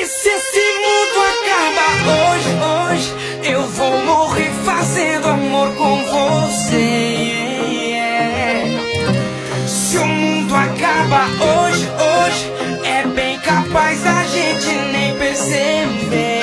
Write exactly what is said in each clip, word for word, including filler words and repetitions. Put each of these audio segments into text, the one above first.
se esse mundo acaba hoje, hoje, eu vou morrer fazendo amor com você. Se o mundo acaba hoje, hoje, é bem capaz da gente nem perceber.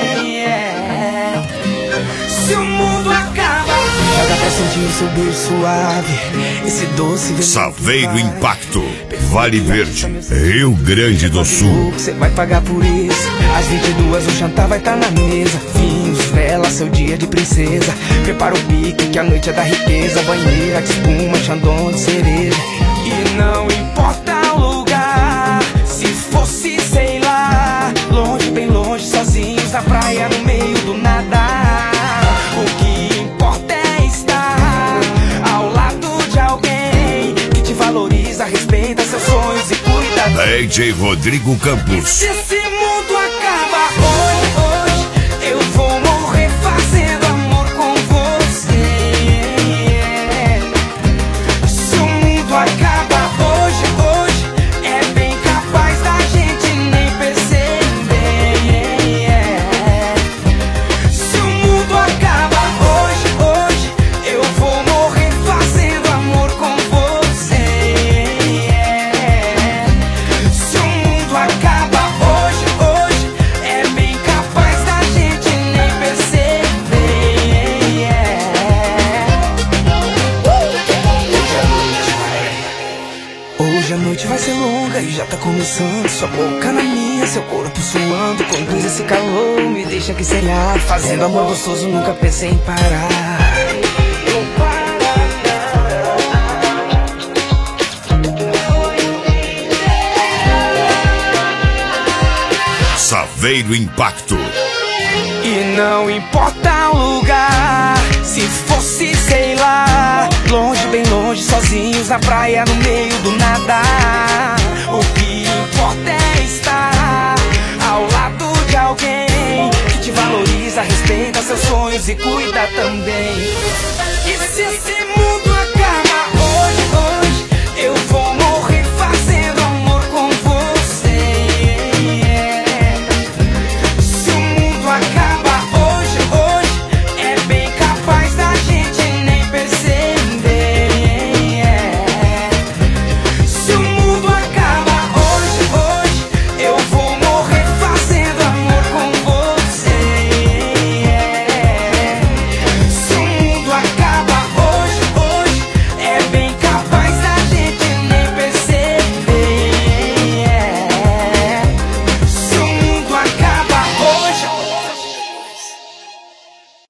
Se o mundo acaba, já dá pra sentir o seu beijo suave, esse doce veneno. Saveiro Impacto, Vale Verde, Rio Grande do Sul. Você vai pagar por isso. Às vinte e duas o jantar vai estar na mesa. Vinhos, vela, seu dia de princesa. Prepara o pique que a noite é da riqueza. Banheira de espuma, chandon de cereja. E não importa o lugar, se fosse, sei lá, longe, bem longe, sozinhos na praia, no meio do nada. O que importa é estar ao lado de alguém que te valoriza, respeita seus sonhos e cuida. D J Rodrigo Campos. Se esse mundo acaba hoje, hoje, eu vou morrer fazendo amor com você. Se o mundo acaba hoje, hoje, é bem capaz da gente nem perceber. Se o mundo acaba hoje, hoje, eu vou morrer fazendo amor com você. Se o mundo acaba hoje, hoje, é bem capaz da gente nem perceber. Hoje a noite vai ser longa e já tá começando. Sua boca na minha, seu corpo suando. Conduz esse calor, me deixa aqui sem ar. Fazendo amor gostoso, nunca pensei em parar. Saveiro Impacto. E não importa o lugar, se fosse, sei lá, longe, bem longe, sozinhos na praia, no meio do nada. O que importa é estar ao lado de alguém que te valoriza, respeita seus sonhos e cuida também. E se esse mundo